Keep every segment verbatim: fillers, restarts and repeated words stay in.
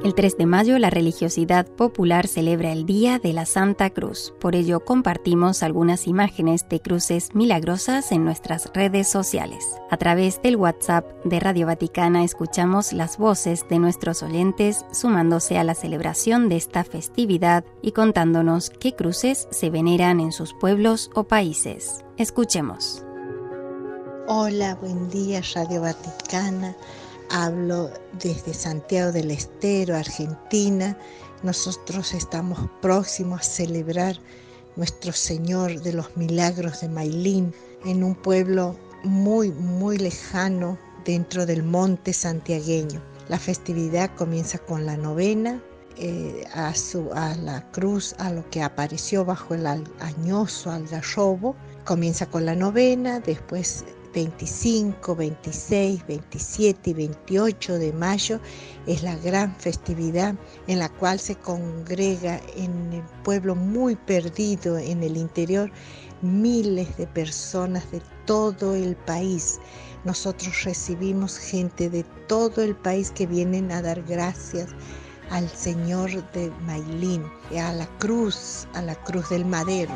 El tres de mayo la religiosidad popular celebra el Día de la Santa Cruz. Por ello compartimos algunas imágenes de cruces milagrosas en nuestras redes sociales. A través del WhatsApp de Radio Vaticana escuchamos las voces de nuestros oyentes sumándose a la celebración de esta festividad y contándonos qué cruces se veneran en sus pueblos o países. Escuchemos. Hola, buen día Radio Vaticana. Hablo desde Santiago del Estero, Argentina. Nosotros estamos próximos a celebrar Nuestro Señor de los Milagros de Mailín en un pueblo muy, muy lejano dentro del monte santiagueño. La festividad comienza con la novena eh, a, su, a la cruz, a lo que apareció bajo el añoso algarrobo. Comienza con la novena, después veinticinco, veintiséis, veintisiete y veintiocho de mayo es la gran festividad en la cual se congrega en el pueblo muy perdido en el interior miles de personas de todo el país. Nosotros recibimos gente de todo el país que vienen a dar gracias al Señor de Mailín, a la cruz, a la cruz del madero.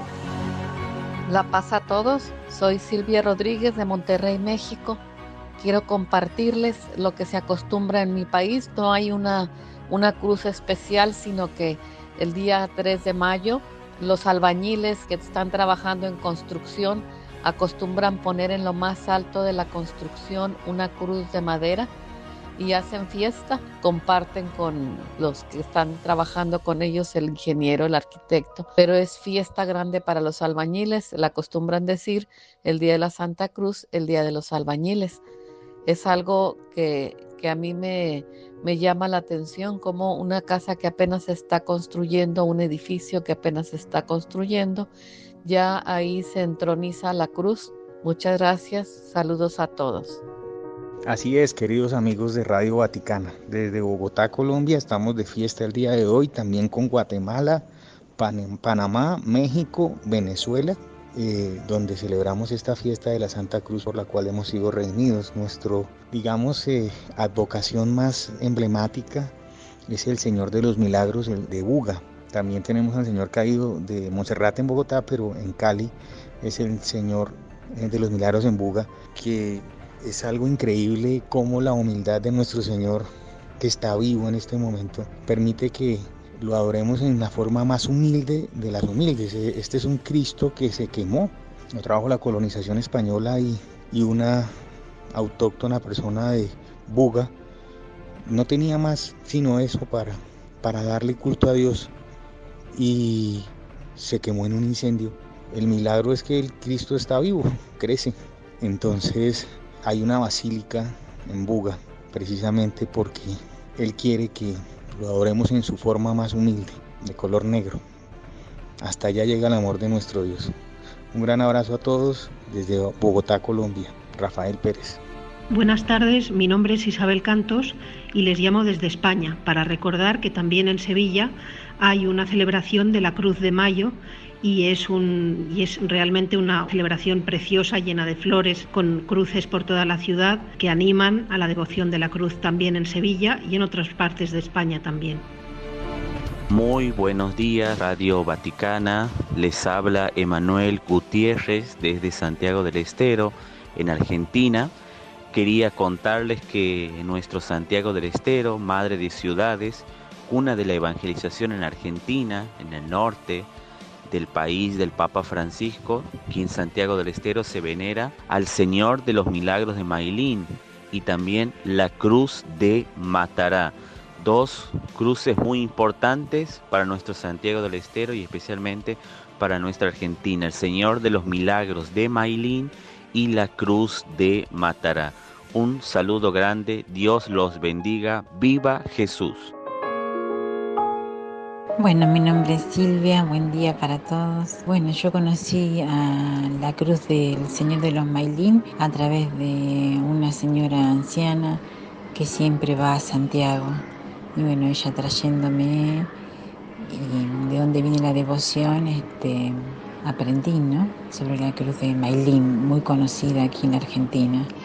La paz a todos, soy Silvia Rodríguez de Monterrey, México. Quiero compartirles lo que se acostumbra en mi país. No hay una, una cruz especial, sino que el día tres de mayo los albañiles que están trabajando en construcción acostumbran poner en lo más alto de la construcción una cruz de madera y hacen fiesta, comparten con los que están trabajando con ellos, el ingeniero, el arquitecto, pero es fiesta grande para los albañiles. La acostumbran decir el Día de la Santa Cruz, el Día de los Albañiles. Es algo que, que a mí me, me llama la atención, como una casa que apenas se está construyendo, un edificio que apenas se está construyendo, ya ahí se entroniza la cruz. Muchas gracias, saludos a todos. Así es, queridos amigos de Radio Vaticana. Desde Bogotá, Colombia, estamos de fiesta el día de hoy, también con Guatemala, Pan- Panamá, México, Venezuela, eh, donde celebramos esta fiesta de la Santa Cruz por la cual hemos sido reunidos. Nuestro, digamos, eh, advocación más emblemática es el Señor de los Milagros, el de Buga. También tenemos al Señor Caído de Monserrate en Bogotá, pero en Cali es el Señor de los Milagros en Buga, que es algo increíble cómo la humildad de nuestro Señor, que está vivo en este momento, permite que lo adoremos en la forma más humilde de las humildes. Este es un Cristo que se quemó. Lo trajo la colonización española y, y una autóctona persona de Buga no tenía más sino eso para, para darle culto a Dios, y se quemó en un incendio. El milagro es que el Cristo está vivo, crece. Entonces hay una basílica en Buga, precisamente porque Él quiere que lo adoremos en su forma más humilde, de color negro. Hasta allá llega el amor de nuestro Dios. Un gran abrazo a todos desde Bogotá, Colombia. Rafael Pérez. Buenas tardes, mi nombre es Isabel Cantos y les llamo desde España para recordar que también en Sevilla hay una celebración de la Cruz de Mayo y es, un, y es realmente una celebración preciosa, llena de flores, con cruces por toda la ciudad que animan a la devoción de la cruz también en Sevilla y en otras partes de España también. Muy buenos días, Radio Vaticana. Les habla Emanuel Gutiérrez desde Santiago del Estero, en Argentina. Quería contarles que nuestro Santiago del Estero, madre de ciudades, cuna de la evangelización en Argentina, en el norte del país del Papa Francisco, aquí en Santiago del Estero se venera al Señor de los Milagros de Mailín y también la Cruz de Matará. Dos cruces muy importantes para nuestro Santiago del Estero y especialmente para nuestra Argentina, el Señor de los Milagros de Mailín y la Cruz de Matará. Un saludo grande, Dios los bendiga, viva Jesús. Bueno, mi nombre es Silvia, buen día para todos. Bueno, yo conocí a la Cruz del Señor de los Mailín a través de una señora anciana que siempre va a Santiago. Y bueno, ella trayéndome y de dónde viene la devoción, este, aprendí, ¿no?, sobre la Cruz de Mailín, muy conocida aquí en Argentina.